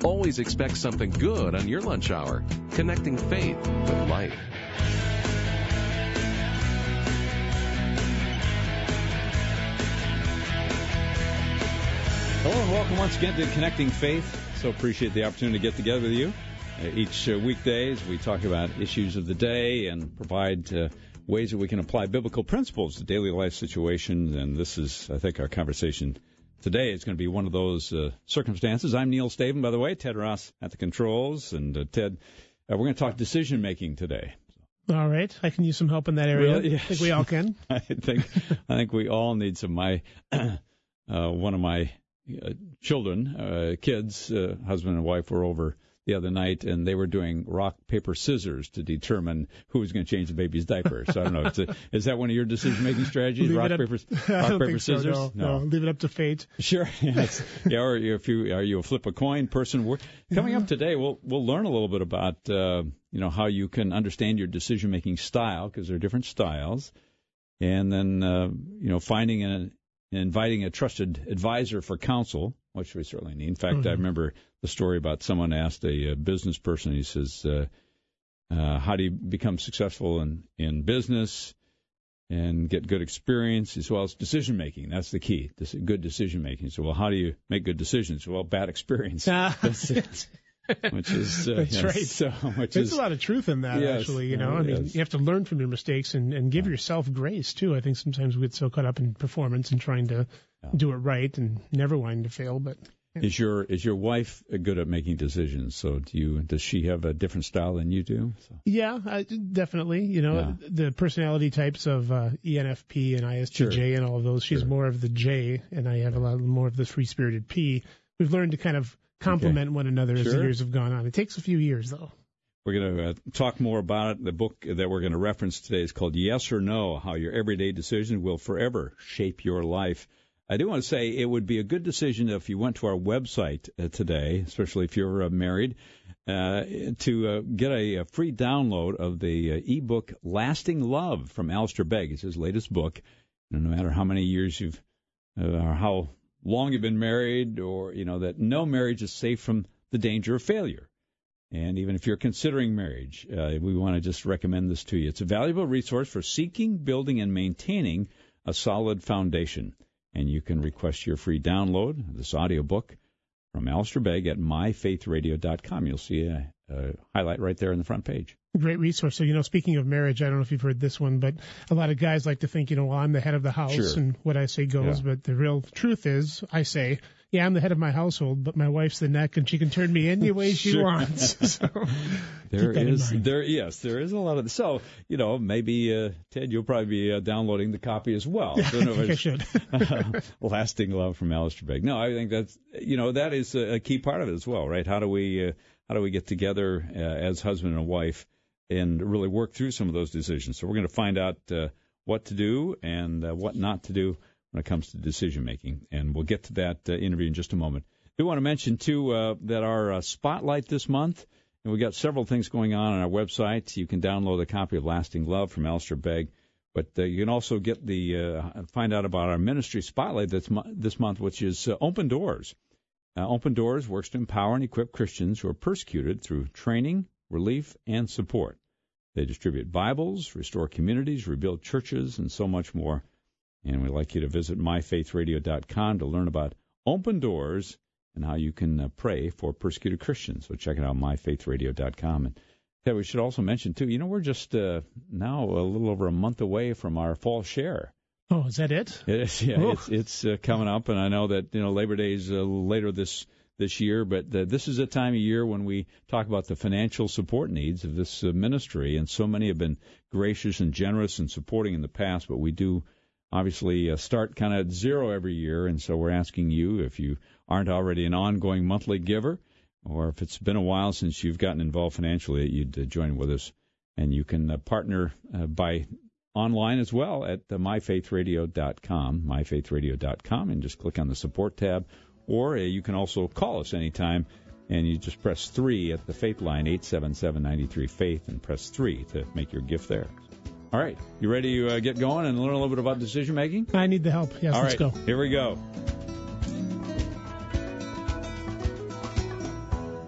Always expect something good on your lunch hour. Connecting faith with life. Hello and welcome once again to Connecting Faith. So appreciate the opportunity to get together with you. Each weekdays we talk about issues of the day and provide ways that we can apply biblical principles to daily life situations. And this is, I think, our conversation today is going to be one of those circumstances. I'm Neil Staven, by the way. Ted Ross at the controls. And Ted, we're going to talk decision-making today. All right. I can use some help in that area. Really? Yes. I think we all can. I think we all need some. One of my children, kids, husband and wife were over the other night, and they were doing rock, paper, scissors to determine who was going to change the baby's diaper. So I don't know. Is that one of your decision-making strategies? Rock, paper, scissors? So, no, leave it up to fate. Sure. Yes. Yeah. Or are you a flip a coin person? Coming up today, we'll learn a little bit about how you can understand your decision-making style, because there are different styles, and then finding and inviting a trusted advisor for counsel, which we certainly need. In fact, I remember the story about someone asked a business person, he says, how do you become successful in business and get good experience? He said, well, it's decision-making. That's the key, good decision-making. So, well, how do you make good decisions? Well, bad experience. That's it. Which is that's right. So, There's a lot of truth in that, actually. You have to learn from your mistakes and give yourself grace too. I think sometimes we get so caught up in performance and trying to do it right and never wanting to fail. But is your wife good at making decisions? So does she have a different style than you do? So. Yeah, definitely. The personality types of ENFP and ISTJ and all of those. She's more of the J, and I have a lot more of the free-spirited P. We've learned to kind of complement one another as the years have gone on. It takes a few years, though. We're going to talk more about it. The book that we're going to reference today is called Yes or No, How Your Everyday Decisions Will Forever Shape Your Life. I do want to say it would be a good decision if you went to our website today, especially if you're married, to get a free download of the ebook Lasting Love from Alistair Begg. It's his latest book. No matter how many years or how long you've been married, or that no marriage is safe from the danger of failure. And even if you're considering marriage, we want to just recommend this to you. It's a valuable resource for seeking, building, and maintaining a solid foundation. And you can request your free download of this audiobook from Alistair Begg at myfaithradio.com. You'll see a highlight right there in the front page. Great resource. So, speaking of marriage, I don't know if you've heard this one, but a lot of guys like to think, well, I'm the head of the house and what I say goes. Yeah. But the real truth is, I say, yeah, I'm the head of my household, but my wife's the neck and she can turn me any way she wants. So there is a lot of this. So, maybe, Ted, you'll probably be downloading the copy as well. I think I should. Lasting Love from Alistair Begg. No, I think that's, that is a key part of it as well, right? How do we get together as husband and wife and really work through some of those decisions? So we're going to find out what to do and what not to do when it comes to decision-making. And we'll get to that interview in just a moment. I do want to mention, too, that our Spotlight this month, and we've got several things going on our website. You can download a copy of Lasting Love from Alistair Begg. But you can also get find out about our ministry Spotlight this month, which is Open Doors. Open Doors works to empower and equip Christians who are persecuted through training, relief, and support. They distribute Bibles, restore communities, rebuild churches, and so much more. And we'd like you to visit myfaithradio.com to learn about Open Doors and how you can pray for persecuted Christians. So check it out, myfaithradio.com. And yeah, we should also mention, too, we're just now a little over a month away from our fall share. Oh, is that it? It is, yeah. It's coming up, and I know that Labor Day is later this year, but this is a time of year when we talk about the financial support needs of this ministry, and so many have been gracious and generous in supporting in the past, but we do obviously start kind of at zero every year, and so we're asking you, if you aren't already an ongoing monthly giver, or if it's been a while since you've gotten involved financially, you'd join with us, and you can partner by online as well at myfaithradio.com, and just click on the support tab, or you can also call us anytime, and you just press 3 at the Faith line, 877-93-FAITH, and press 3 to make your gift there. All right, you ready to get going and learn a little bit about decision making? I need the help. Yes, let's go. Here we go.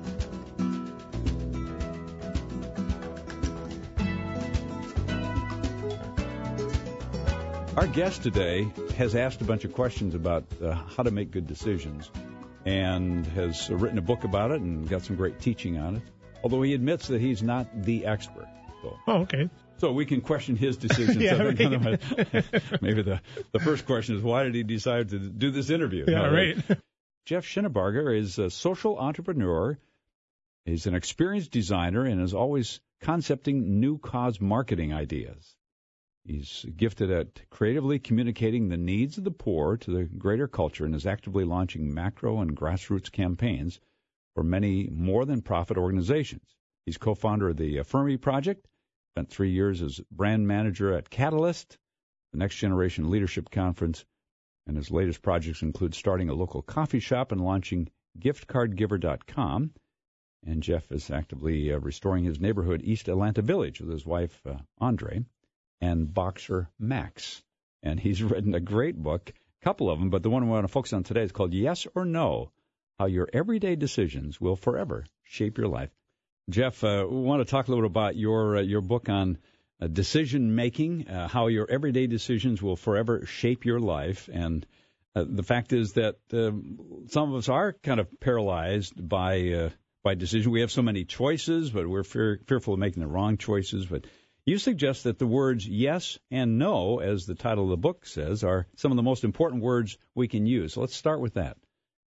Our guest today has asked a bunch of questions about how to make good decisions and has written a book about it and got some great teaching on it, although he admits that he's not the expert. So. Oh, okay. So we can question his decisions. Yeah, right. Maybe the first question is, why did he decide to do this interview? Yeah, right. Jeff Schinnebarger is a social entrepreneur. He's an experienced designer and is always concepting new cause marketing ideas. He's gifted at creatively communicating the needs of the poor to the greater culture and is actively launching macro and grassroots campaigns for many more-than-profit organizations. He's co-founder of the Fermi Project, spent 3 years as brand manager at Catalyst, the Next Generation Leadership Conference, and his latest projects include starting a local coffee shop and launching giftcardgiver.com. And Jeff is actively restoring his neighborhood, East Atlanta Village, with his wife, Andre, and boxer Max. And he's written a great book, a couple of them, but the one we want to focus on today is called Yes or No, How Your Everyday Decisions Will Forever Shape Your Life. Jeff, we want to talk a little bit about your book on decision-making, how your everyday decisions will forever shape your life. And the fact is that some of us are kind of paralyzed by decision. We have so many choices, but we're fearful of making the wrong choices. But you suggest that the words yes and no, as the title of the book says, are some of the most important words we can use. So let's start with that.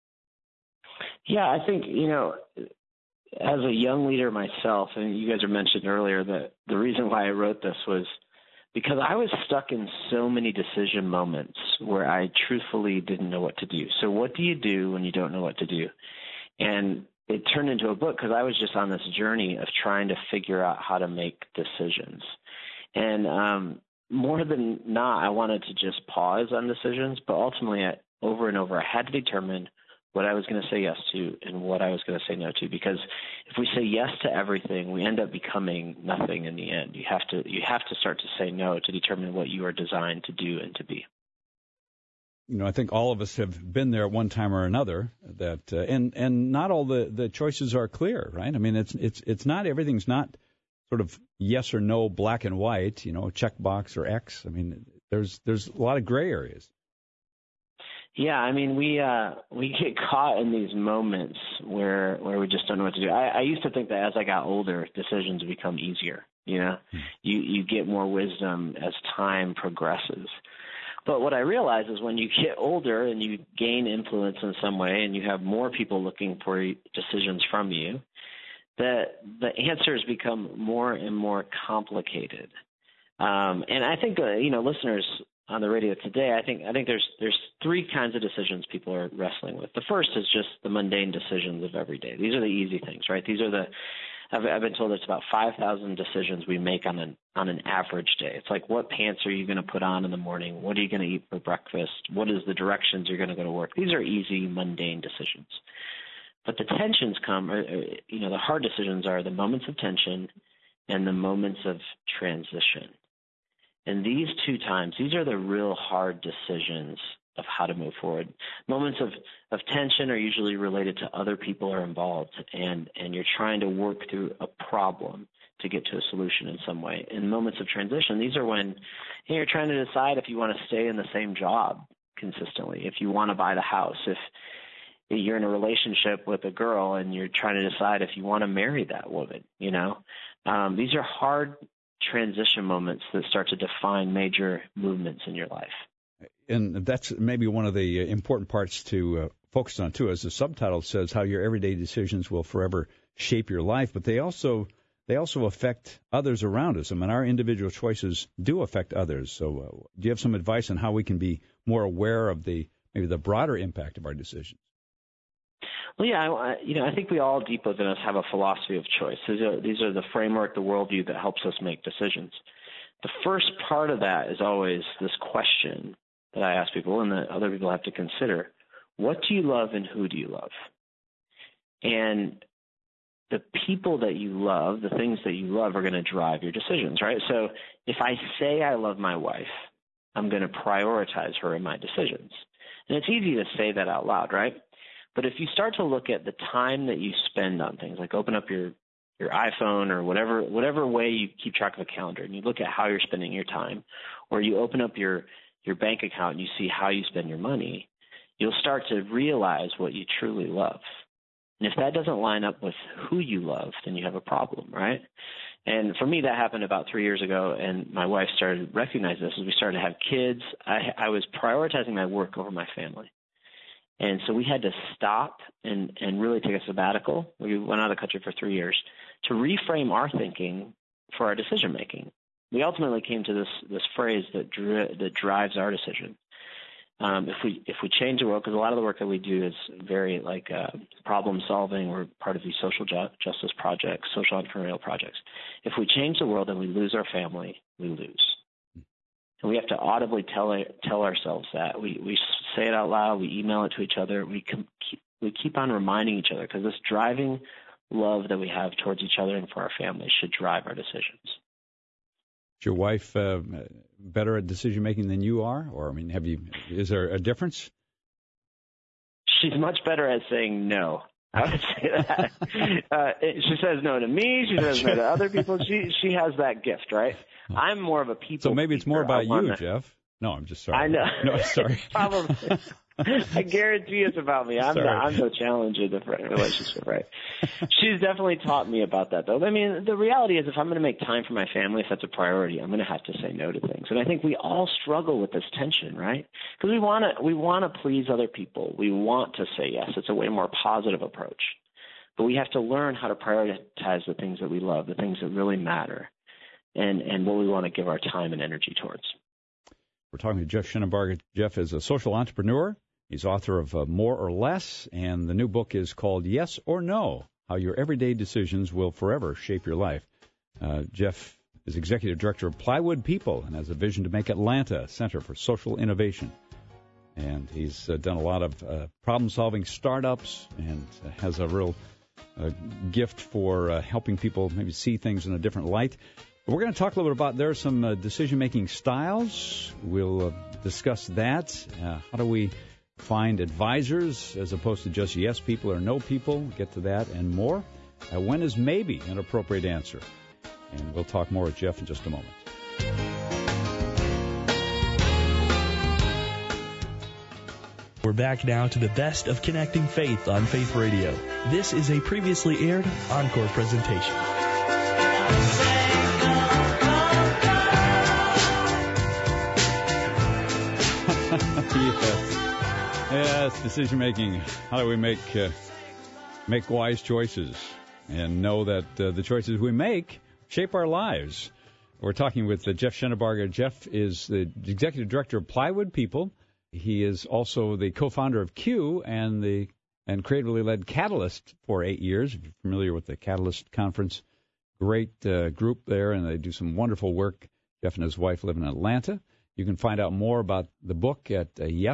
Yeah, I think, as a young leader myself, and you guys are mentioned earlier, that the reason why I wrote this was because I was stuck in so many decision moments where I truthfully didn't know what to do. So what do you do when you don't know what to do? And it turned into a book because I was just on this journey of trying to figure out how to make decisions. And more than not, I wanted to just pause on decisions, but ultimately, over and over, I had to determine what I was going to say yes to and what I was going to say no to. Because if we say yes to everything, we end up becoming nothing in the end. You have to start to say no to determine what you are designed to do and to be. I think all of us have been there at one time or another. That and not all the choices are clear, right? I mean, it's not, everything's not sort of yes or no, black and white, check box or X. I mean, there's a lot of gray areas. Yeah, I mean, we get caught in these moments where we just don't know what to do. I used to think that as I got older, decisions become easier. You get more wisdom as time progresses. But what I realize is when you get older and you gain influence in some way and you have more people looking for decisions from you, that the answers become more and more complicated. And I think, listeners on the radio today, I think there's three kinds of decisions people are wrestling with. The first is just the mundane decisions of every day. These are the easy things, right? I've been told it's about 5,000 decisions we make on an average day. It's like, what pants are you going to put on in the morning? What are you going to eat for breakfast? What is the directions you're going to go to work? These are easy, mundane decisions. But the tensions come, the hard decisions are the moments of tension and the moments of transition. And these two times, these are the real hard decisions of how to move forward. Moments of tension are usually related to other people are involved, and you're trying to work through a problem to get to a solution in some way. In moments of transition, these are when you're trying to decide if you want to stay in the same job consistently, if you want to buy the house, if you're in a relationship with a girl and you're trying to decide if you want to marry that woman. These are hard transition moments that start to define major movements in your life. And that's maybe one of the important parts to focus on, too, as the subtitle says, how your everyday decisions will forever shape your life. But they also affect others around us. I mean, our individual choices do affect others. So do you have some advice on how we can be more aware of maybe the broader impact of our decisions? Well, yeah, I think we all deep within us have a philosophy of choice. These are the framework, the worldview that helps us make decisions. The first part of that is always this question that I ask people and that other people have to consider. What do you love and who do you love? And the people that you love, the things that you love are going to drive your decisions, right? So if I say I love my wife, I'm going to prioritize her in my decisions. And it's easy to say that out loud, right? But if you start to look at the time that you spend on things, like open up your iPhone or whatever way you keep track of a calendar, and you look at how you're spending your time, or you open up your your bank account and you see how you spend your money, you'll start to realize what you truly love. And if that doesn't line up with who you love, then you have a problem, right? And for me, that happened about 3 years ago, and my wife started to recognize this as we started to have kids. I was prioritizing my work over my family. And so we had to stop and really take a sabbatical. We went out of the country for 3 years to reframe our thinking for our decision making. We ultimately came to this phrase that drives our decision. If we change the world, because a lot of the work that we do is very like problem solving. We're part of these social justice projects, social entrepreneurial projects. If we change the world and we lose our family, we lose. And we have to audibly tell ourselves that. We say it out loud. We email it to each other. We keep on reminding each other, because this driving love that we have towards each other and for our families should drive our decisions. Is your wife better at decision making than you are, or is there a difference? She's much better at saying no. I would say that. She says no to me. She says no to other people. She has that gift, right? I'm more of a people. So maybe it's more about you, Jeff. No, I'm just sorry. I know. No, sorry. Probably. I guarantee it's about me. I'm the challenge of the relationship, right? She's definitely taught me about that, though. I mean, the reality is, if I'm going to make time for my family, if that's a priority, I'm going to have to say no to things. And I think we all struggle with this tension, right? Because we want to please other people. We want to say yes. It's a way more positive approach. But we have to learn how to prioritize the things that we love, the things that really matter, and what we want to give our time and energy towards. We're talking to Jeff Shenenbarger. Jeff is a social entrepreneur. He's author of More or Less, and the new book is called Yes or No, How Your Everyday Decisions Will Forever Shape Your Life. Jeff is executive director of Plywood People and has a vision to make Atlanta a center for social innovation. And he's done a lot of problem-solving startups and has a real gift for helping people maybe see things in a different light. We're going to talk a little bit about there are some decision-making styles. We'll discuss that. How do we find advisors as opposed to just yes people or no people? We'll get to that and more. When is maybe an appropriate answer? And we'll talk more with Jeff in just a moment. We're back now to the best of Connecting Faith on Faith Radio. This is a previously aired encore presentation. Yes, decision making. How do we make wise choices and know that the choices we make shape our lives? We're talking with Jeff Shenenbarger. Jeff is the executive director of Plywood People. He is also the co-founder of Q and creatively led Catalyst for 8 years. If you're familiar with the Catalyst Conference, great group there, and they do some wonderful work. Jeff and his wife live in Atlanta. You can find out more about the book at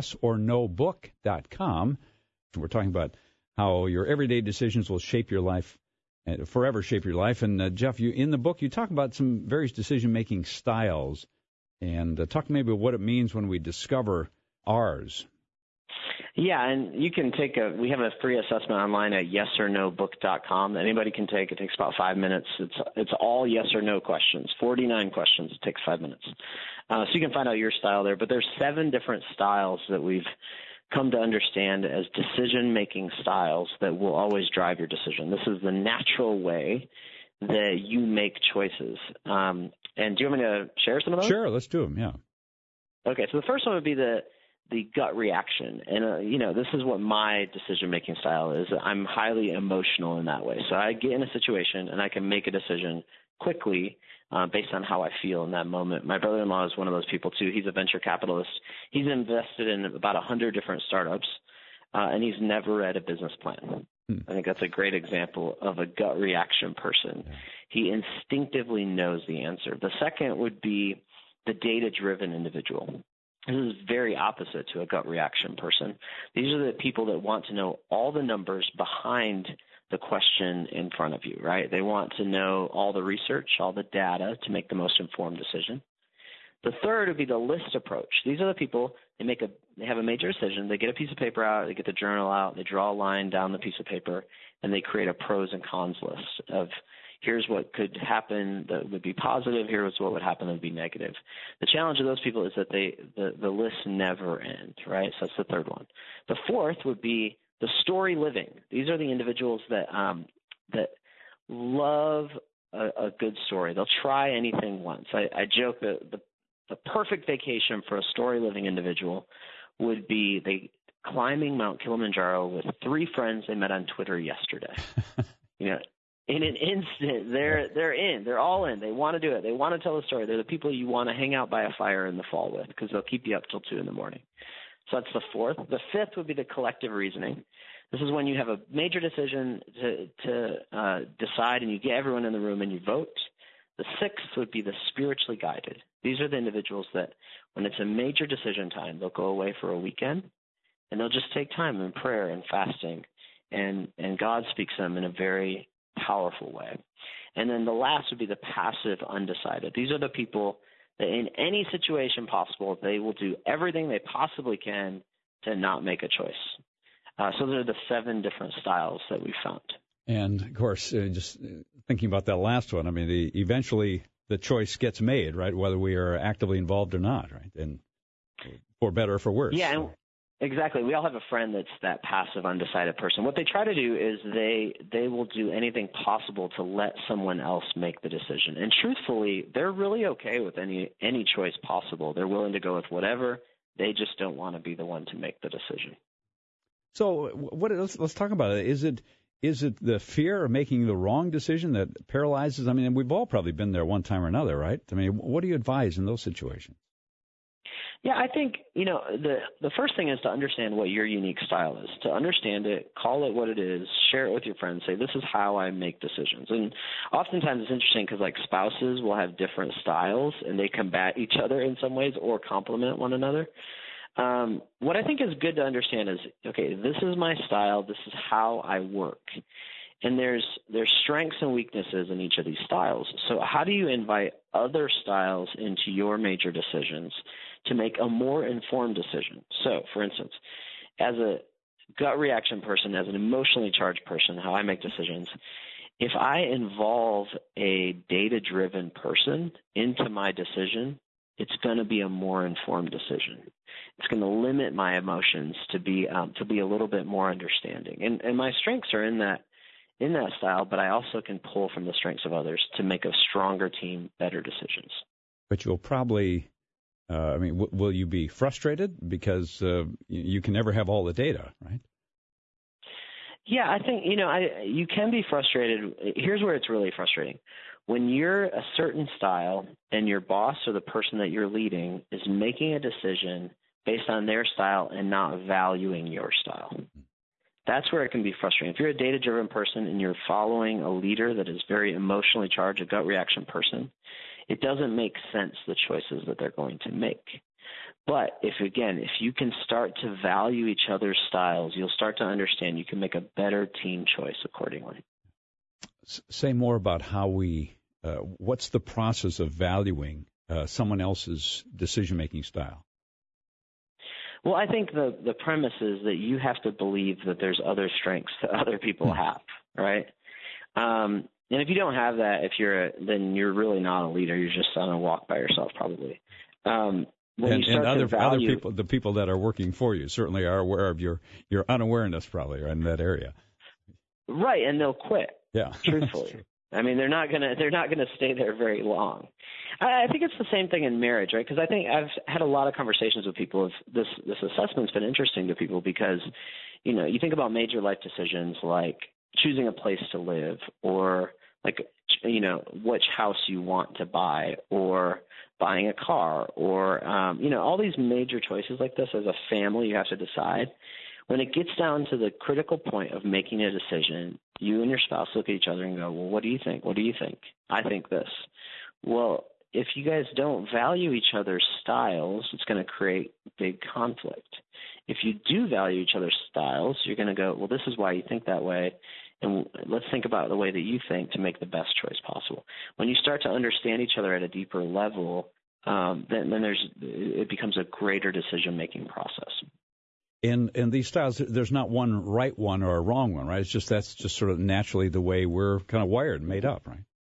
yesornobook.com. We're talking about how your everyday decisions will shape your life, forever shape your life. And Jeff, in the book, you talk about some various decision-making styles, and talk maybe about what it means when we discover ours. Yeah, and you can we have a free assessment online at yesornobook.com. Anybody can take it. It takes about 5 minutes. It's all yes or no questions, 49 questions. It takes 5 minutes. So you can find out your style there. But there's 7 different styles that we've come to understand as decision-making styles that will always drive your decision. This is the natural way that you make choices. And do you want me to share some of those? Sure, let's do them, yeah. Okay, so the first one would be the gut reaction. And, this is what my decision-making style is. I'm highly emotional in that way. So I get in a situation and I can make a decision quickly based on how I feel in that moment. My brother-in-law is one of those people, too. He's a venture capitalist. He's invested in about 100 different startups, and he's never read a business plan. I think that's a great example of a gut reaction person. Yeah. He instinctively knows the answer. The second would be the data-driven individual. This is very opposite to a gut reaction person. These are the people that want to know all the numbers behind the question in front of you, right? They want to know all the research, all the data to make the most informed decision. The third would be the list approach. These are the people, they have a major decision. They get a piece of paper out, they get the journal out, they draw a line down the piece of paper, and they create a pros and cons list of, Here's what could happen that would be positive. Here's what would happen that would be negative. The challenge of those people is that the lists never end, right? So that's the third one. The fourth would be the story living. These are the individuals that love a good story. They'll try anything once. I joke that the perfect vacation for a story living individual would be they climbing Mount Kilimanjaro with 3 friends they met on Twitter yesterday. In an instant, they're in. They're all in. They want to do it. They want to tell a story. They're the people you want to hang out by a fire in the fall with because they'll keep you up till 2 a.m. So that's the fourth. The fifth would be the collective reasoning. This is when you have a major decision to decide and you get everyone in the room and you vote. The sixth would be the spiritually guided. These are the individuals that when it's a major decision time, they'll go away for a weekend and they'll just take time in prayer and fasting, and God speaks to them in a very powerful way. And then the last would be the passive undecided. These are the people that in any situation possible, they will do everything they possibly can to not make a choice. So those are the 7 different styles that we found. And, of course, just thinking about that last one, I mean, eventually the choice gets made, right, whether we are actively involved or not, right, and for better or for worse. Yeah, and exactly. We all have a friend that's that passive, undecided person. What they try to do is they will do anything possible to let someone else make the decision. And truthfully, they're really okay with any choice possible. They're willing to go with whatever. They just don't want to be the one to make the decision. So let's talk about it. Is it the fear of making the wrong decision that paralyzes? I mean, we've all probably been there one time or another, right? I mean, what do you advise in those situations? Yeah, I think, the first thing is to understand what your unique style is, to understand it, call it what it is, share it with your friends, say, this is how I make decisions. And oftentimes it's interesting because, like, spouses will have different styles and they combat each other in some ways or complement one another. What I think is good to understand is, okay, this is my style, this is how I work. And there's strengths and weaknesses in each of these styles. So how do you invite other styles into your major decisions to make a more informed decision? So, for instance, as a gut reaction person, as an emotionally charged person, how I make decisions, if I involve a data-driven person into my decision, it's going to be a more informed decision. It's going to limit my emotions to be a little bit more understanding. And my strengths are in that style, but I also can pull from the strengths of others to make a stronger team, better decisions. But you'll probably, will you be frustrated because you can never have all the data, right? Yeah, I think, you can be frustrated. Here's where it's really frustrating. When you're a certain style and your boss or the person that you're leading is making a decision based on their style and not valuing your style. That's where it can be frustrating. If you're a data-driven person and you're following a leader that is very emotionally charged, a gut reaction person, it doesn't make sense, the choices that they're going to make. But if you can start to value each other's styles, you'll start to understand you can make a better team choice accordingly. Say more about how what's the process of valuing someone else's decision-making style? Well, I think the premise is that you have to believe that there's other strengths that other people have, right? And if you don't have that, then you're really not a leader. You're just on a walk by yourself, probably. And other people, the people that are working for you, certainly are aware of your unawareness, probably, in that area. Right, and they'll quit. Yeah, truthfully. I mean, they're not gonna stay there very long. I think it's the same thing in marriage, right? Because I think I've had a lot of conversations with people. This assessment's been interesting to people because, you think about major life decisions like choosing a place to live, or like, which house you want to buy, or buying a car, or all these major choices like this. As a family, you have to decide. When it gets down to the critical point of making a decision, you and your spouse look at each other and go, well, what do you think? What do you think? I think this. Well, if you guys don't value each other's styles, it's going to create big conflict. If you do value each other's styles, you're going to go, well, this is why you think that way, and let's think about the way that you think to make the best choice possible. When you start to understand each other at a deeper level, then it becomes a greater decision-making process. In these styles, there's not one right one or a wrong one, right? That's just sort of naturally the way we're kind of wired and made up, right?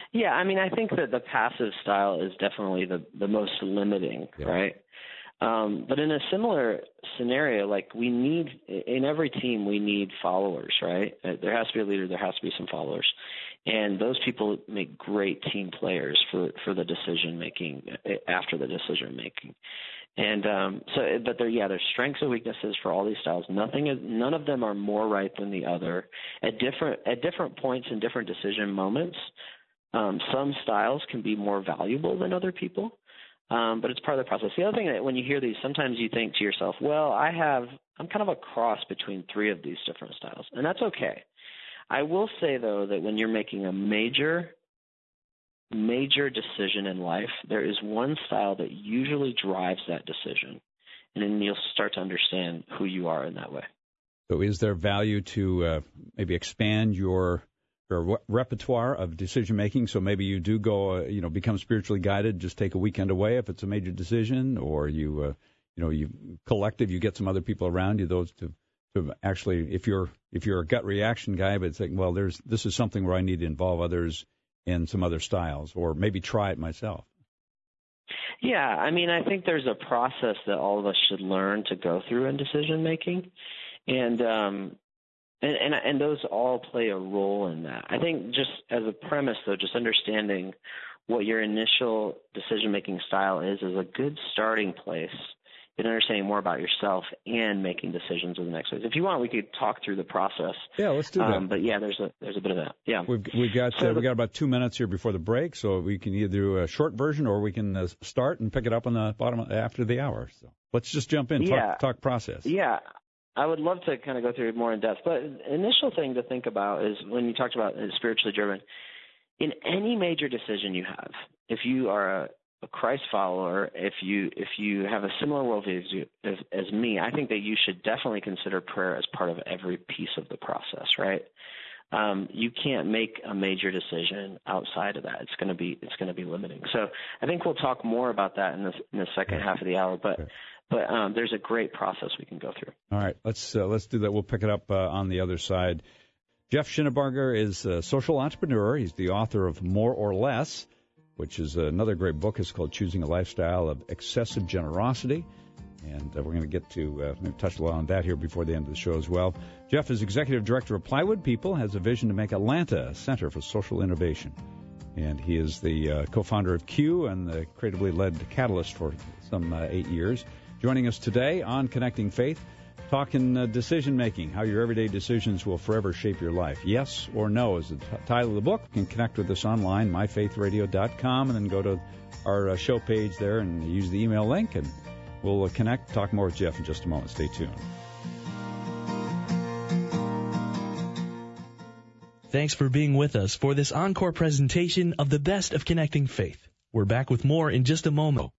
Yeah, I mean, I think that the passive style is definitely the most limiting, right? But in a similar scenario, like in every team, we need followers, right? There has to be a leader, there has to be some followers. And those people make great team players for the decision making, after the decision making. And but there's strengths and weaknesses for all these styles. None of them are more right than the other. At different points in different decision moments, some styles can be more valuable than other people. But it's part of the process. The other thing that when you hear these, sometimes you think to yourself, well, I'm kind of a cross between three of these different styles, and that's okay. I will say, though, that when you're making a major decision in life, there is one style that usually drives that decision, and then you'll start to understand who you are in that way. So is there value to maybe expand your repertoire of decision making? So maybe you do go, become spiritually guided, just take a weekend away if it's a major decision, or you get some other people around you, those to actually, if you're a gut reaction guy, but it's like, well, this is something where I need to involve others in some other styles, or maybe try it myself. Yeah, I mean, I think there's a process that all of us should learn to go through in decision making, and those all play a role in that. I think just as a premise, though, just understanding what your initial decision-making style is a good starting place in understanding more about yourself and making decisions in the next ways. If you want, we could talk through the process. Yeah, let's do that. But yeah, there's a bit of that. Yeah, we got about 2 minutes here before the break, so we can either do a short version or we can start and pick it up on the bottom after the hour. So let's just jump in. Talk process. Yeah. I would love to kind of go through it more in depth, but initial thing to think about is when you talked about spiritually driven, in any major decision you have, if you are a Christ follower, if you have a similar worldview as me, I think that you should definitely consider prayer as part of every piece of the process, right? You can't make a major decision outside of that. It's going to be limiting. So I think we'll talk more about that in the second half of the hour, but there's a great process we can go through. All right, let's do that. We'll pick it up on the other side. Jeff Schinnebarger is a social entrepreneur. He's the author of More or Less, which is another great book. It's called Choosing a Lifestyle of Excessive Generosity. And we're going to get to maybe touch a lot on that here before the end of the show as well. Jeff is executive director of Plywood People, has a vision to make Atlanta a center for social innovation. And he is the co-founder of Q and the creatively led Catalyst for some 8 years. Joining us today on Connecting Faith, talking decision-making, how your everyday decisions will forever shape your life. Yes or no is the title of the book. You can connect with us online, myfaithradio.com, and then go to our show page there and use the email link, and we'll connect, talk more with Jeff in just a moment. Stay tuned. Thanks for being with us for this encore presentation of the best of Connecting Faith. We're back with more in just a moment.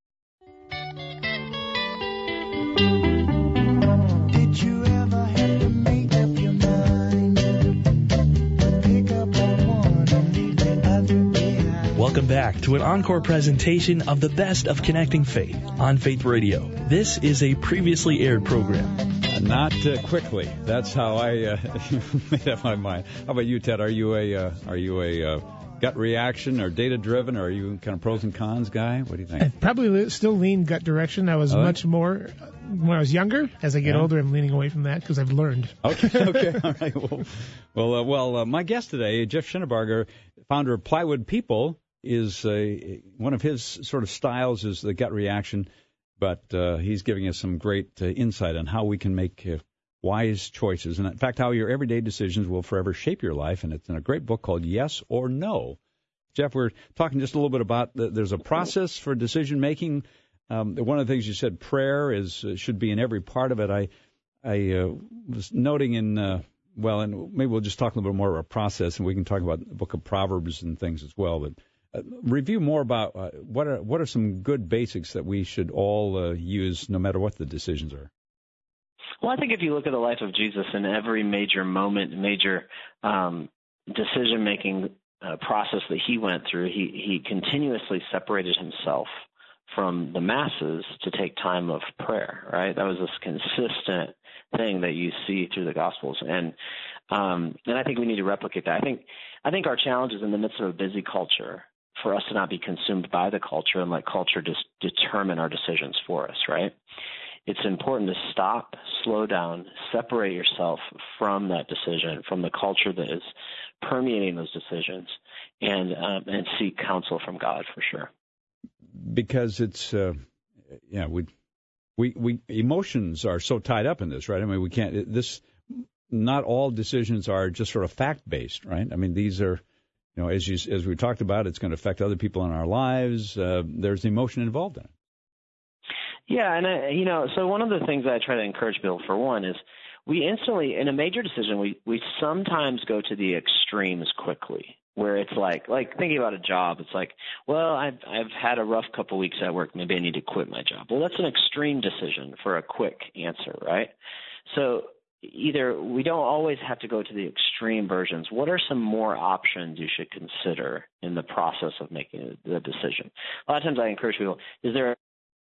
Did you ever have to make up your mind? Pick up one and leave the other behind. Welcome back to an encore presentation of the best of Connecting Faith on Faith Radio. This is a previously aired program. Not quickly. That's how I made up my mind. How about you, Ted? Are you a gut reaction or data driven, or are you kind of pros and cons guy? What do you think? I probably still lean gut direction. I was much more when I was younger. As I get older, I'm leaning away from that because I've learned. Okay, all right. Well, my guest today, Jeff Schinnebarger, founder of Plywood People, is one of his sort of styles is the gut reaction. But he's giving us some great insight on how we can make wise choices. And, in fact, how your everyday decisions will forever shape your life. And it's in a great book called Yes or No. Jeff, we're talking just a little bit about there's a process for decision-making. One of the things you said, prayer should be in every part of it. I was noting and maybe we'll just talk a little bit more about process, and we can talk about the book of Proverbs and things as well. But review more about what are some good basics that we should all use no matter what the decisions are. Well, I think if you look at the life of Jesus in every major moment, major decision-making process that he went through, he continuously separated himself from the masses to take time of prayer, right? That was this consistent thing that you see through the Gospels. And And I think we need to replicate that. I think our challenge is in the midst of a busy culture for us to not be consumed by the culture and let culture just determine our decisions for us, right? It's important to stop, slow down, separate yourself from that decision, from the culture that is permeating those decisions, and seek counsel from God for sure. Because it's, we emotions are so tied up in this, right? I mean, we can't. Not all decisions are just sort of fact-based, right? I mean, these are, as we talked about, it's going to affect other people in our lives. There's emotion involved in it. Yeah, and so one of the things that I try to encourage people, for one, is we instantly, in a major decision, we sometimes go to the extremes quickly, where it's like thinking about a job. It's like, well, I've had a rough couple weeks at work. Maybe I need to quit my job. Well, that's an extreme decision for a quick answer, right? So either we don't always have to go to the extreme versions. What are some more options you should consider in the process of making the decision? A lot of times I encourage people, is there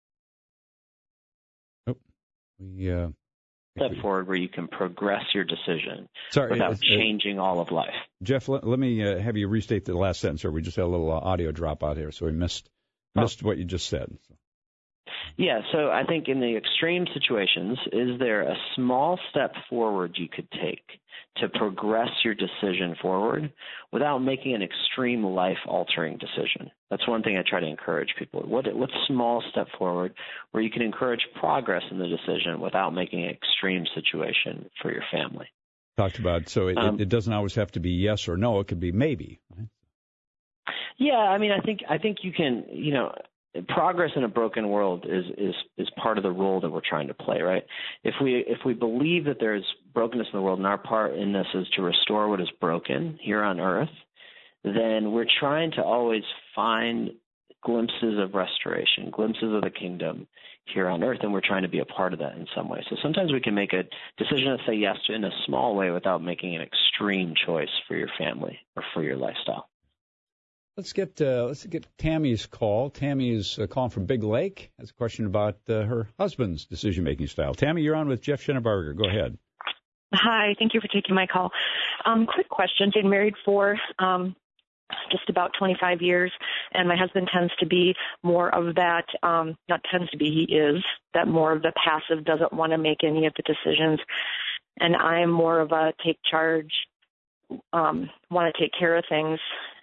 a step forward where you can progress your decision without changing all of life? Jeff, let me have you restate the last sentence, or we just had a little audio drop out here, so we missed what you just said. Yeah, so I think in the extreme situations, is there a small step forward you could take to progress your decision forward without making an extreme life-altering decision? That's one thing I try to encourage people. What small step forward where you can encourage progress in the decision without making an extreme situation for your family? Talked about, so it doesn't always have to be yes or no. It could be maybe. Right? Yeah, I mean, I think you can, progress in a broken world is part of the role that we're trying to play, right? If we believe that there's brokenness in the world and our part in this is to restore what is broken here on earth, then we're trying to always find glimpses of restoration, glimpses of the kingdom here on earth, and we're trying to be a part of that in some way. So sometimes we can make a decision to say yes to in a small way without making an extreme choice for your family or for your lifestyle. Let's get Tammy's call. Tammy is calling from Big Lake. Has a question about her husband's decision-making style. Tammy, you're on with Jeff Schinneberger. Go ahead. Hi. Thank you for taking my call. Quick question. Been married for just about 25 years, and my husband tends to be more of that, not tends to be, he is, that more of the passive, doesn't want to make any of the decisions. And I'm more of a take charge, want to take care of things.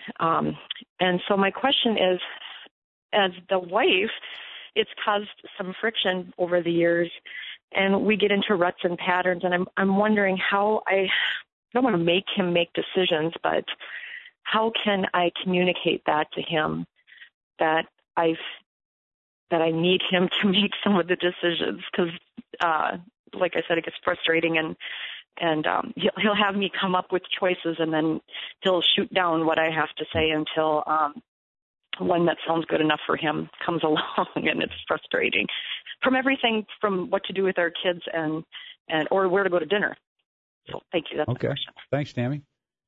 And so my question is, as the wife, it's caused some friction over the years, and we get into ruts and patterns, and I'm wondering how I don't want to make him make decisions, but how can I communicate that to him that I need him to make some of the decisions? Because, like I said, it gets frustrating, and he'll have me come up with choices, and then he'll shoot down what I have to say until one that sounds good enough for him comes along, and it's frustrating. From everything from what to do with our kids and or where to go to dinner. So thank you. That's okay. my question. Thanks, Tammy.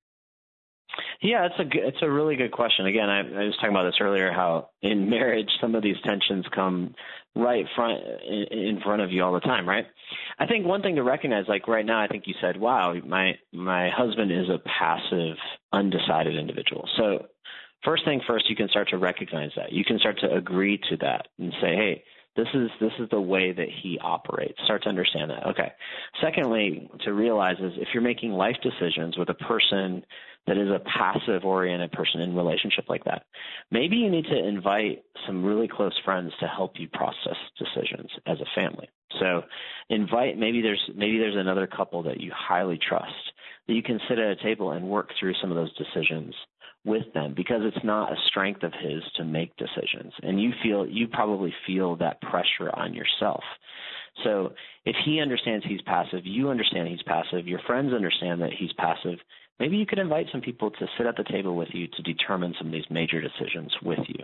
Yeah, it's a really good question. Again, I was talking about this earlier, how in marriage some of these tensions come right in front of you all the time, right? I think one thing to recognize, like right now, I think you said, wow, my husband is a passive, undecided individual. So first thing first, you can start to recognize that. You can start to agree to that and say, hey, this is the way that he operates. Start to understand that. Okay. Secondly, to realize is if you're making life decisions with a person that is a passive-oriented person in relationship like that, maybe you need to invite some really close friends to help you process decisions as a family. So maybe there's another couple that you highly trust that you can sit at a table and work through some of those decisions with them, because it's not a strength of his to make decisions, and you probably feel that pressure on yourself. So if he understands he's passive, you understand he's passive, your friends understand that he's passive, maybe you could invite some people to sit at the table with you to determine some of these major decisions with you.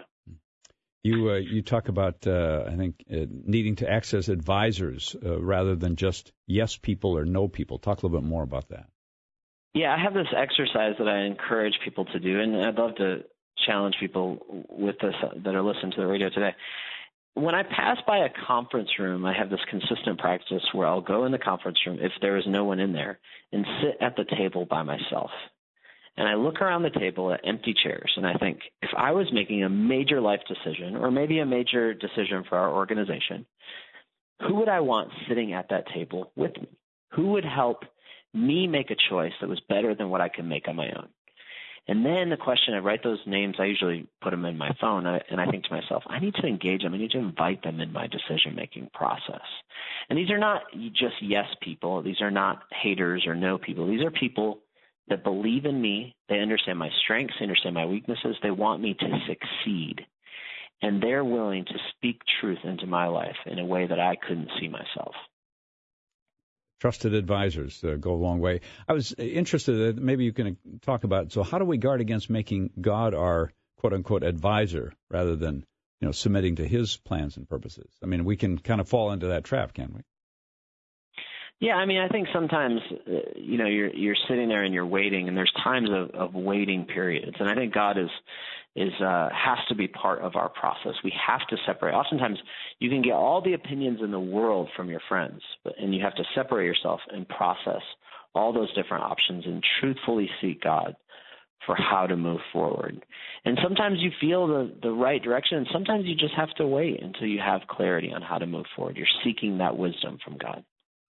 You talk about I think needing to access advisors rather than just yes people or no people. Talk a little bit more about that. Yeah, I have this exercise that I encourage people to do, and I'd love to challenge people with this that are listening to the radio today. when I pass by a conference room, I have this consistent practice where I'll go in the conference room if there is no one in there and sit at the table by myself. And I look around the table at empty chairs, and I think, if I was making a major life decision or maybe a major decision for our organization, who would I want sitting at that table with me? Who would help me make a choice that was better than what I could make on my own? And then the question, I write those names, I usually put them in my phone, and I think to myself, I need to engage them. I need to invite them in my decision-making process. And these are not just yes people. These are not haters or no people. These are people that believe in me. They understand my strengths. They understand my weaknesses. They want me to succeed. And they're willing to speak truth into my life in a way that I couldn't see myself. Trusted advisors go a long way. I was interested, maybe you can talk about, so how do we guard against making God our quote-unquote advisor rather than, submitting to his plans and purposes? I mean, we can kind of fall into that trap, can't we? Yeah, I mean, I think sometimes, you're sitting there and you're waiting, and there's times of waiting periods. And I think God has to be part of our process. We have to separate. Oftentimes, you can get all the opinions in the world from your friends, and you have to separate yourself and process all those different options and truthfully seek God for how to move forward. And sometimes you feel the right direction, and sometimes you just have to wait until you have clarity on how to move forward. You're seeking that wisdom from God.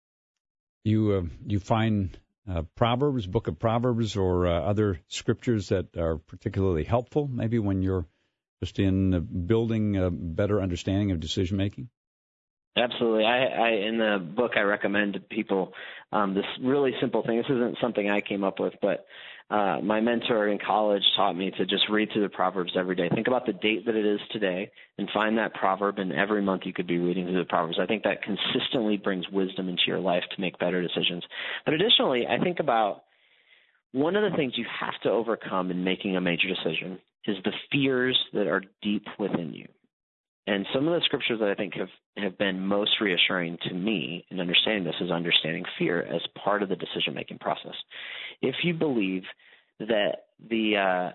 You find Proverbs, Book of Proverbs, or other scriptures that are particularly helpful, maybe when you're just in building a better understanding of decision making? Absolutely. I in the book, I recommend to people this really simple thing. This isn't something I came up with, but my mentor in college taught me to just read through the Proverbs every day. Think about the date that it is today and find that proverb, and every month you could be reading through the Proverbs. I think that consistently brings wisdom into your life to make better decisions. But additionally, I think about one of the things you have to overcome in making a major decision is the fears that are deep within you. And some of the scriptures that I think have been most reassuring to me in understanding this is understanding fear as part of the decision-making process. If you believe that the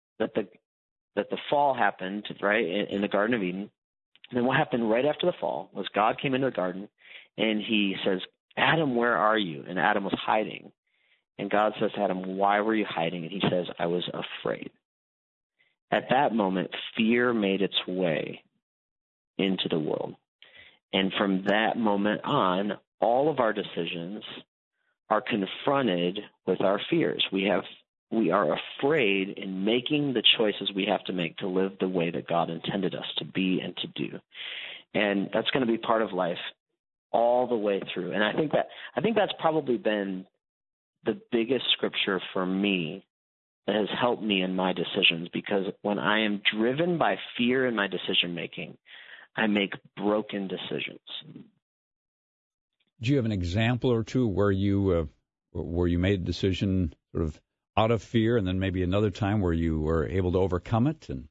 fall happened, right, in the Garden of Eden, then what happened right after the fall was God came into the garden and he says, Adam, where are you? And Adam was hiding. And God says to Adam, why were you hiding? And he says, I was afraid. At that moment, fear made its way into the world. And from that moment on, all of our decisions are confronted with our fears. We are afraid in making the choices we have to make to live the way that God intended us to be and to do. And that's going to be part of life all the way through. And I think that's probably been the biggest scripture for me that has helped me in my decisions, because when I am driven by fear in my decision making, I make broken decisions. Do you have an example or two where you made a decision sort of out of fear, and then maybe another time where you were able to overcome it? And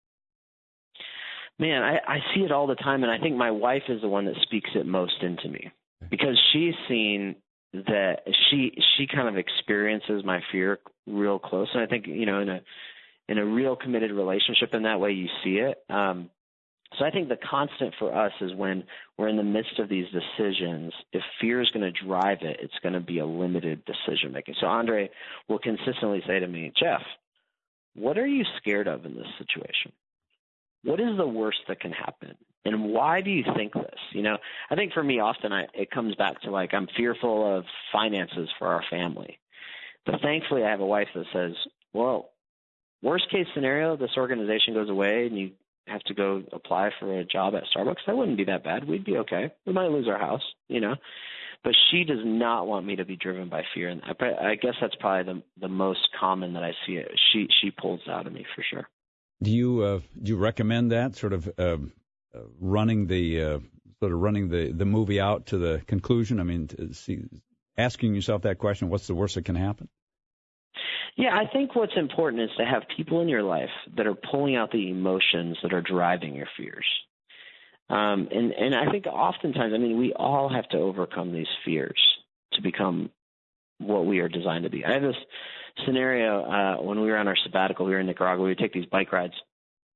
man, I see it all the time, and I think my wife is the one that speaks it most into me, because she's seen that she kind of experiences my fear real close, and I think in a real committed relationship, in that way you see it. So I think the constant for us is when we're in the midst of these decisions, if fear is going to drive it, it's going to be a limited decision making. So Andre will consistently say to me, Jeff, what are you scared of in this situation? What is the worst that can happen? And why do you think this? I think for me, often it comes back to I'm fearful of finances for our family. But thankfully, I have a wife that says, well, worst case scenario, this organization goes away and you have to go apply for a job at Starbucks. That wouldn't be that bad. We'd be okay. We might lose our house, But she does not want me to be driven by fear. And I guess that's probably the most common that I see it. She pulls out of me for sure. Do you recommend that sort of running the movie out to the conclusion? I mean, asking yourself that question, what's the worst that can happen? Yeah, I think what's important is to have people in your life that are pulling out the emotions that are driving your fears. And I think oftentimes, we all have to overcome these fears to become what we are designed to be. I have this scenario when we were on our sabbatical, we were in Nicaragua, we would take these bike rides.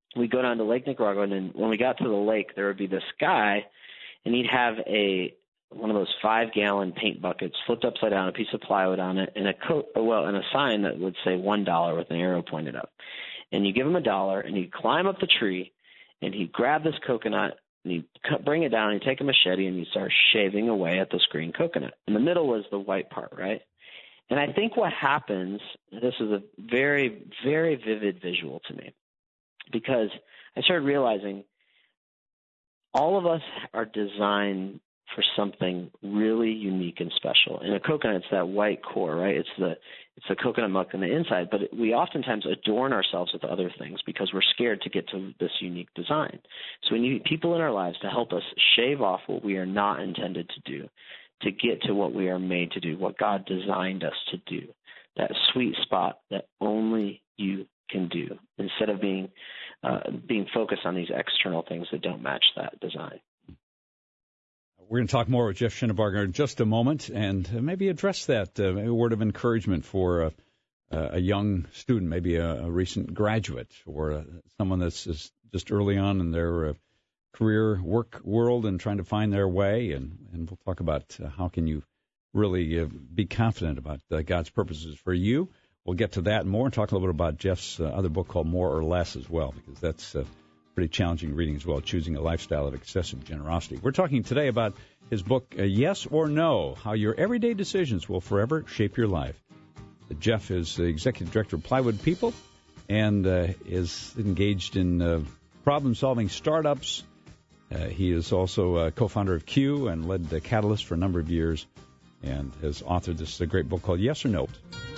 we'd go down to Lake Nicaragua, and then when we got to the lake, there would be this guy, and he'd have one of those 5-gallon paint buckets flipped upside down, a piece of plywood on it, and a sign that would say $1 with an arrow pointed up. And you give him $1, and he'd climb up the tree, and he'd grab this coconut, and he'd bring it down, and he'd take a machete, and he'd start shaving away at this green coconut. In the middle was the white part, right? And I think what happens, this is a very, very vivid visual to me, because I started realizing all of us are designed for something really unique and special. In a coconut, it's that white core, right? It's the coconut milk on the inside, but we oftentimes adorn ourselves with other things because we're scared to get to this unique design. So we need people in our lives to help us shave off what we are not intended to do, to get to what we are made to do, what God designed us to do, that sweet spot that only you can do, instead of being focused on these external things that don't match that design. We're going to talk more with Jeff Shinnebarger in just a moment, and maybe address that a word of encouragement for a young student, maybe a recent graduate, or someone that's just early on in their career work world and trying to find their way. And we'll talk about how can you really be confident about God's purposes for you. We'll get to that and more, and talk a little bit about Jeff's other book called More or Less as well, because that's pretty challenging reading as well, Choosing a Lifestyle of Excessive Generosity. We're talking today about his book, Yes or No, How Your Everyday Decisions Will Forever Shape Your Life. Jeff is the executive director of Plywood People and is engaged in problem-solving startups. He is also a co-founder of Q and led the Catalyst for a number of years, and has authored this great book called Yes or No.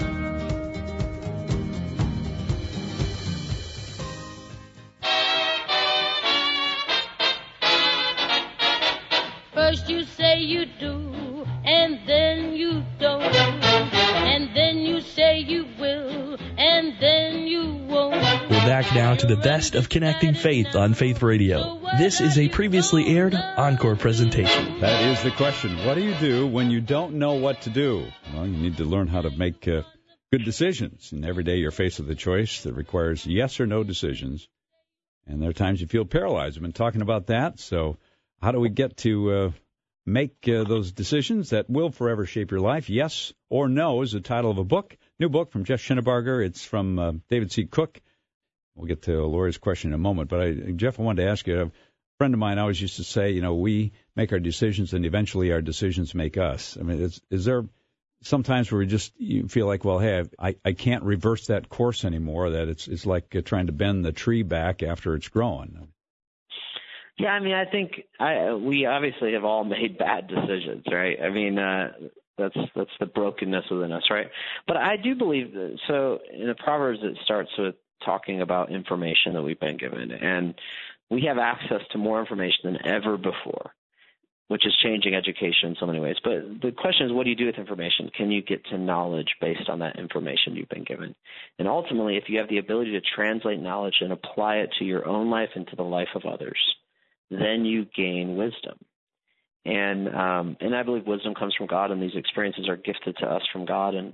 First you say you do, and then you don't, and then you say you will, and then you won't. We're back now to the best of Connecting Faith on Faith Radio. This is a previously aired encore presentation. That is the question. What do you do when you don't know what to do? Well, you need to learn how to make good decisions. And every day you're faced with a choice that requires yes or no decisions. And there are times you feel paralyzed. We've been talking about that. So how do we get to make those decisions that will forever shape your life? Yes or No is the title of a book. New book from Jeff Shinnebarger. It's from David C. Cook. We'll get to Lori's question in a moment. But, Jeff, I wanted to ask you, a friend of mine always used to say, we make our decisions and eventually our decisions make us. I mean, is there sometimes where you feel like, well, hey, I can't reverse that course anymore, that it's like trying to bend the tree back after it's grown? Yeah, I mean, I think we obviously have all made bad decisions, right? I mean, that's the brokenness within us, right? But I do believe that. So in the Proverbs, it starts with talking about information that we've been given, and we have access to more information than ever before, which is changing education in so many ways. But the question is, what do you do with information? Can you get to knowledge based on that information you've been given? And ultimately, if you have the ability to translate knowledge and apply it to your own life and to the life of others, then you gain wisdom. And I believe wisdom comes from God, and these experiences are gifted to us from God. And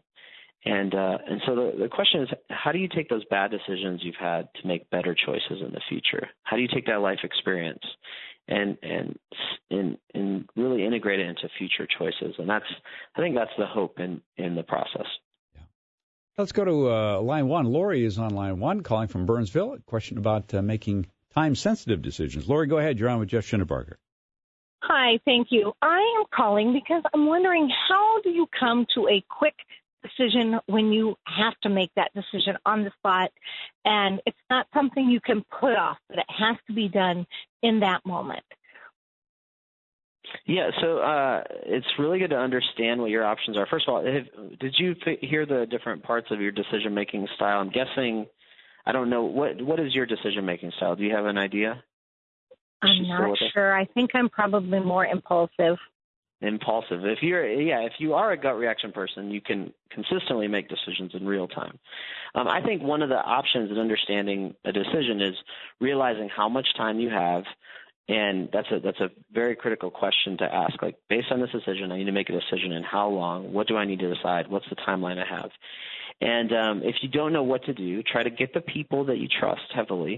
so the question is, how do you take those bad decisions you've had to make better choices in the future? How do you take that life experience and really integrate it into future choices? And I think that's the hope in the process. Yeah. Let's go to line one. Lori is on line one, calling from Burnsville. A question about making time-sensitive decisions. Lori, go ahead. You're on with Jeff Shinnebarger. Hi, thank you. I am calling because I'm wondering, how do you come to a quick decision when you have to make that decision on the spot, and it's not something you can put off, but it has to be done in that moment? Yeah, so it's really good to understand what your options are. First of all, did you hear the different parts of your decision-making style? I'm guessing, I don't know, what is your decision-making style? Do you have an idea? I'm not sure. I think I'm probably more impulsive. Impulsive. If you are a gut reaction person, you can consistently make decisions in real time. I think one of the options in understanding a decision is realizing how much time you have, and that's a very critical question to ask. Like, based on this decision, I need to make a decision in how long? What do I need to decide? What's the timeline I have? And if you don't know what to do, try to get the people that you trust heavily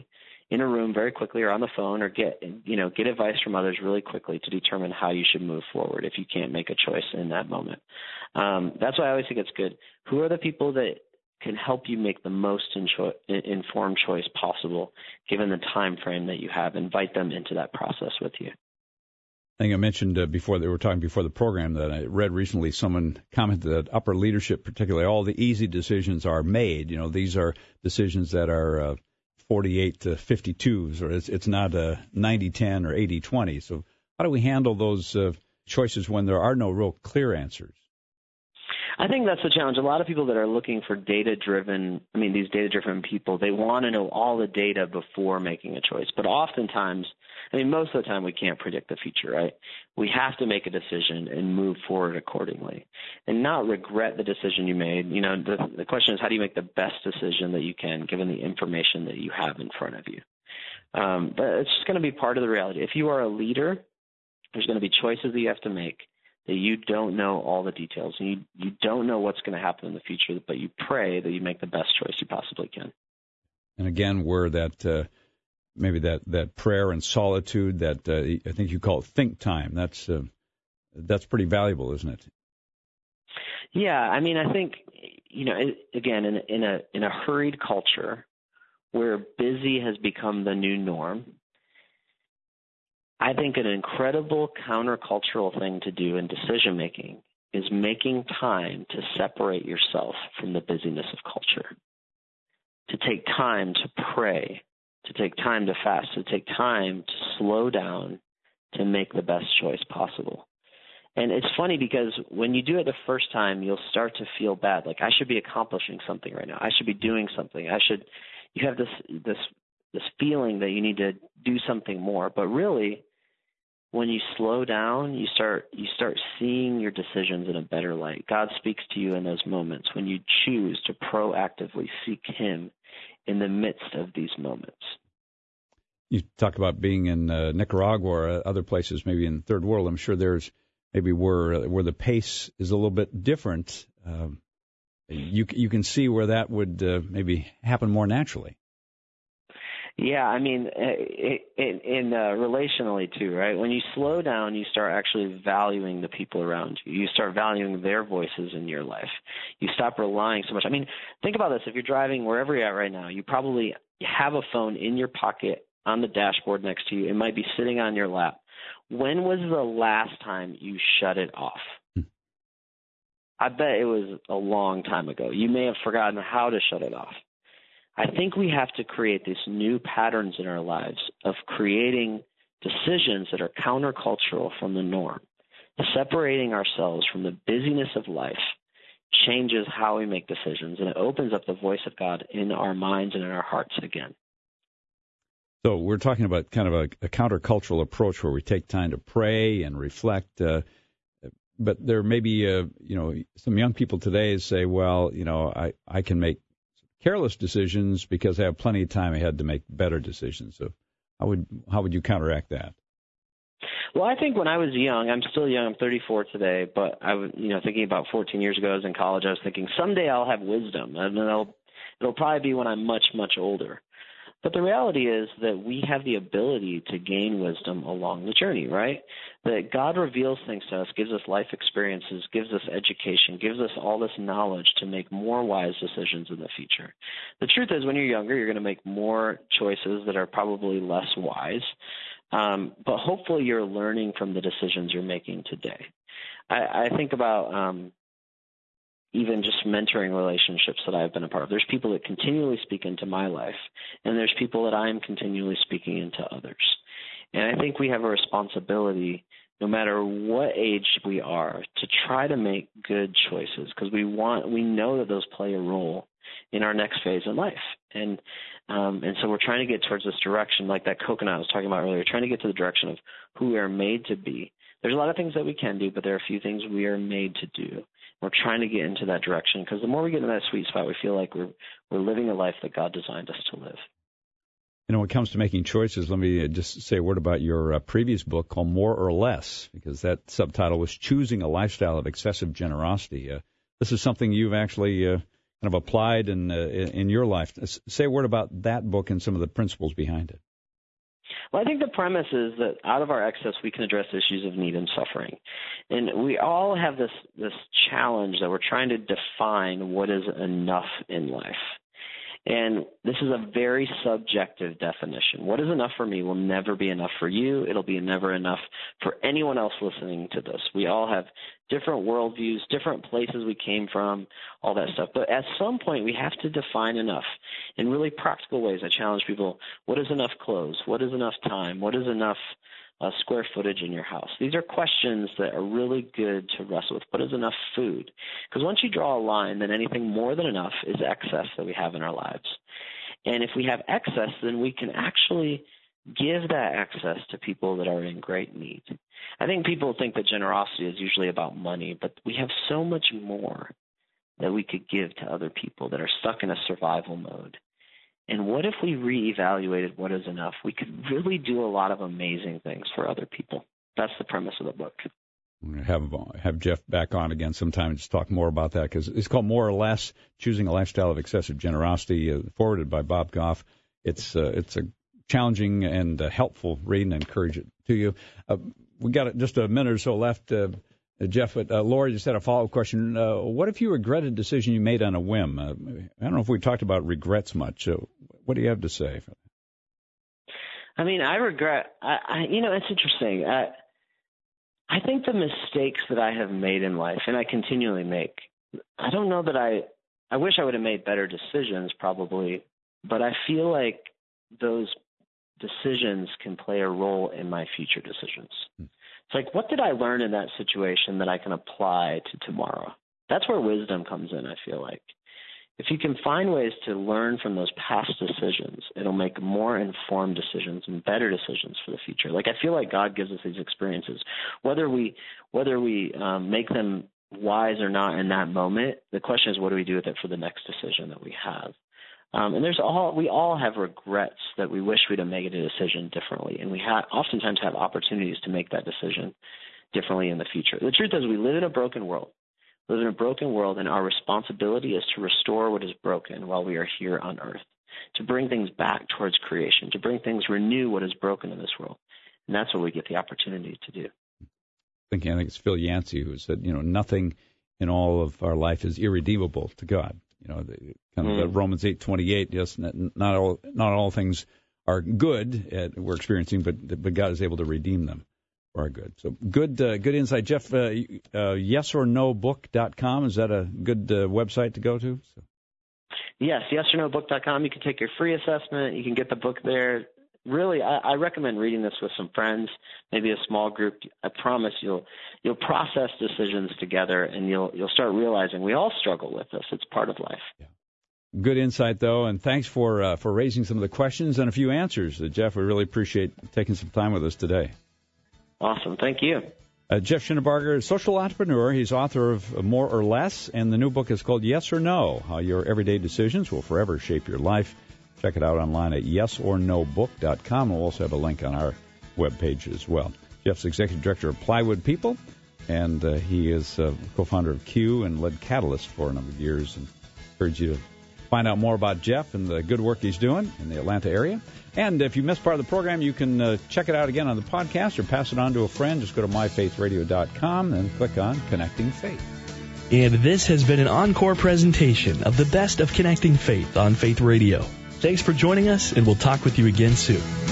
in a room very quickly or on the phone, or get advice from others really quickly to determine how you should move forward if you can't make a choice in that moment. That's why I always think it's good. Who are the people that can help you make the most informed choice possible given the time frame that you have? Invite them into that process with you. I think I mentioned before they were talking before the program that I read recently, someone commented that upper leadership, particularly, all the easy decisions are made. These are decisions that are 48 to 52s, or it's not a 90-10 or 80-20. So how do we handle those choices when there are no real clear answers? I think that's the challenge. A lot of people that are looking for these data-driven people, they want to know all the data before making a choice. But oftentimes, most of the time we can't predict the future, right? We have to make a decision and move forward accordingly and not regret the decision you made. The question is, how do you make the best decision that you can given the information that you have in front of you? But it's just going to be part of the reality. If you are a leader, there's going to be choices that you have to make that you don't know all the details, and you don't know what's going to happen in the future, but you pray that you make the best choice you possibly can. And again, where that maybe that prayer and solitude, that I think you call it think time, that's pretty valuable, isn't it? Yeah, I think again, in a hurried culture where busy has become the new norm, I think an incredible countercultural thing to do in decision-making is making time to separate yourself from the busyness of culture, to take time to pray, to take time to fast, to take time to slow down, to make the best choice possible. And it's funny because when you do it the first time, you'll start to feel bad, like I should be accomplishing something right now. I should be doing something. You have this feeling that you need to do something more, but really, when you slow down, you start seeing your decisions in a better light. God speaks to you in those moments when you choose to proactively seek Him in the midst of these moments. You talk about being in Nicaragua or other places, maybe in the third world. I'm sure there's maybe where the pace is a little bit different. You can see where that would maybe happen more naturally. Yeah, relationally too, right? When you slow down, you start actually valuing the people around you. You start valuing their voices in your life. You stop relying so much. Think about this. If you're driving wherever you're at right now, you probably have a phone in your pocket on the dashboard next to you. It might be sitting on your lap. When was the last time you shut it off? I bet it was a long time ago. You may have forgotten how to shut it off. I think we have to create these new patterns in our lives of creating decisions that are countercultural from the norm. Separating ourselves from the busyness of life changes how we make decisions, and it opens up the voice of God in our minds and in our hearts again. So we're talking about kind of a countercultural approach where we take time to pray and reflect. But there may be, some young people today say, well, I can make careless decisions because I have plenty of time ahead to make better decisions. So how would you counteract that? Well, I think when I was young, I'm still young, I'm 34 today, but I was, thinking about 14 years ago, I was in college, I was thinking someday I'll have wisdom, and it'll probably be when I'm much, much older. But the reality is that we have the ability to gain wisdom along the journey, right? That God reveals things to us, gives us life experiences, gives us education, gives us all this knowledge to make more wise decisions in the future. The truth is, when you're younger, you're going to make more choices that are probably less wise, but hopefully you're learning from the decisions you're making today. I think about even just mentoring relationships that I've been a part of. There's people that continually speak into my life, and there's people that I am continually speaking into others. And I think we have a responsibility, no matter what age we are, to try to make good choices, because we know that those play a role in our next phase in life. And so we're trying to get towards this direction, like that coconut I was talking about earlier, trying to get to the direction of who we are made to be. There's a lot of things that we can do, but there are a few things we are made to do. We're trying to get into that direction, because the more we get in that sweet spot, we feel like we're living a life that God designed us to live. When it comes to making choices, let me just say a word about your previous book called More or Less, because that subtitle was Choosing a Lifestyle of Excessive Generosity. This is something you've actually kind of applied in your life. Say a word about that book and some of the principles behind it. Well, I think the premise is that out of our excess, we can address issues of need and suffering. And we all have this challenge that we're trying to define what is enough in life. And this is a very subjective definition. What is enough for me will never be enough for you. It'll be never enough for anyone else listening to this. We all have different worldviews, different places we came from, all that stuff. But at some point, we have to define enough in really practical ways. I challenge people, what is enough clothes? What is enough time? What is enough square footage in your house? These are questions that are really good to wrestle with. What is enough food? Because once you draw a line, then anything more than enough is excess that we have in our lives. And if we have excess, then we can actually give that excess to people that are in great need. I think people think that generosity is usually about money, but we have so much more that we could give to other people that are stuck in a survival mode. And what if we reevaluated what is enough? We could really do a lot of amazing things for other people. That's the premise of the book. We're going to have Jeff back on again sometime and just talk more about that, because it's called More or Less, Choosing a Lifestyle of Excessive Generosity, forwarded by Bob Goff. It's a challenging and helpful read, and I encourage it to you. We got just a minute or so left. Jeff, Laura just had a follow-up question. What if you regret a decision you made on a whim? I don't know if we talked about regrets much. What do you have to say? I mean, I regret. It's interesting. I think the mistakes that I have made in life, and I continually make, I don't know that I wish I would have made better decisions probably, but I feel like those decisions can play a role in my future decisions. It's like, what did I learn in that situation that I can apply to tomorrow? That's where wisdom comes in, I feel like. If you can find ways to learn from those past decisions, it'll make more informed decisions and better decisions for the future. Like, I feel like God gives us these experiences. Whether we make them wise or not in that moment, the question is, what do we do with it for the next decision that we have? And we all have regrets that we wish we'd have made a decision differently, and we oftentimes have opportunities to make that decision differently in the future. The truth is, we live in a broken world. We live in a broken world, and our responsibility is to restore what is broken while we are here on earth, to bring things back towards creation, to renew what is broken in this world. And that's what we get the opportunity to do. I think it's Phil Yancey who said, nothing in all of our life is irredeemable to God. The Romans 8:28. Yes, not all things are good we're experiencing, but God is able to redeem them for our good. So good insight, Jeff. YesOrNoBook.com, is that a good website to go to? Yes, YesOrNoBook.com. You can take your free assessment. You can get the book there. Really, I recommend reading this with some friends, maybe a small group. I promise you'll process decisions together, and you'll start realizing we all struggle with this. It's part of life. Yeah. Good insight, though, and thanks for raising some of the questions and a few answers. Jeff, we really appreciate taking some time with us today. Awesome. Thank you. Jeff Shinnebarger, social entrepreneur. He's author of More or Less, and the new book is called Yes or No, How Your Everyday Decisions Will Forever Shape Your Life. Check it out online at YesOrNoBook.com. We'll also have a link on our webpage as well. Jeff's executive director of Plywood People, and he is co-founder of Q and led Catalyst for a number of years. And I encourage you to find out more about Jeff and the good work he's doing in the Atlanta area. And if you missed part of the program, you can check it out again on the podcast or pass it on to a friend. Just go to myfaithradio.com and click on Connecting Faith. And this has been an encore presentation of the best of Connecting Faith on Faith Radio. Thanks for joining us, and we'll talk with you again soon.